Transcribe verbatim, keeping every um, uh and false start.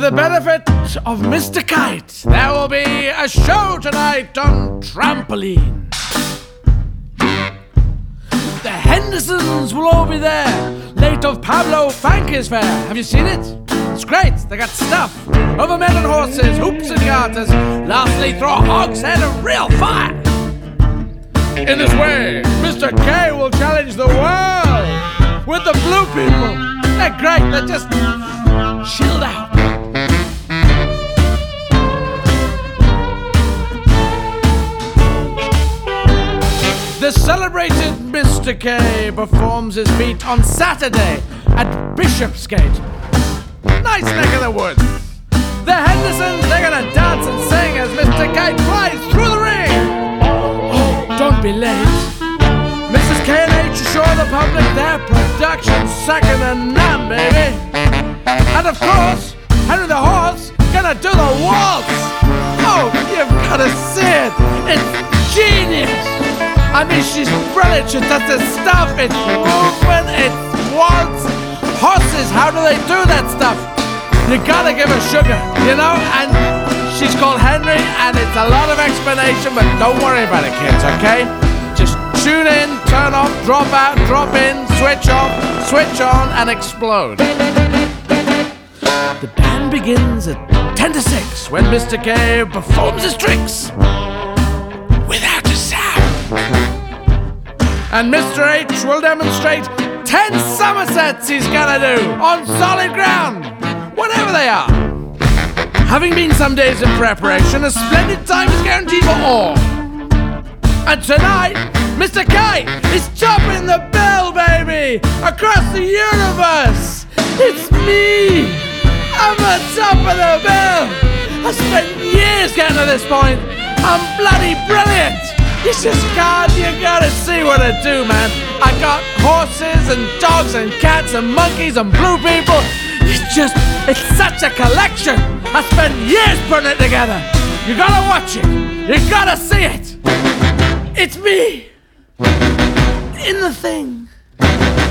the benefit of Mister Kite, there will be a show tonight on Trampoline. The Hendersons will all be there, late of Pablo Fanke's fair. Have you seen it? It's great. They got stuff over men and horses, hoops and garters. Lastly, throw a hogshead of real fire. In this way, Mister K will challenge the world with the blue people. They're great. They're just chilled out. The celebrated Mister K performs his feat on Saturday at Bishopsgate. Nice neck of the woods. The Hendersons, they're gonna dance and sing as Mister K flies through the ring. Oh, don't be late. Missus K and H assure the public their production's second to none, baby. And of course, Henry the Horse gonna do the waltz. Oh, you've gotta see it. It's genius. I mean, she's brilliant. She does this stuff. It's movement, it's waltz. Horses, how do they do that stuff? You gotta give her sugar, you know? And she's called Henry, and it's a lot of explanation, but don't worry about it, kids, okay? Just tune in, turn off, drop out, drop in, switch off, switch on, and explode. The band begins at ten to six when Mister K performs his tricks without a sound. And Mister H will demonstrate ten somersets he's gonna do on solid ground, whatever they are. Having been some days in preparation, a splendid time is guaranteed for all. And tonight, Mister K is topping the bill, baby, across the universe. It's me. I'm on top of the bill. I spent years getting to this point. I'm bloody brilliant. You just can't, you gotta see what I do, man. I got horses and dogs and cats and monkeys and blue people. It's just, it's such a collection. I spent years putting it together. You gotta watch it. You gotta see it. It's me in the thing.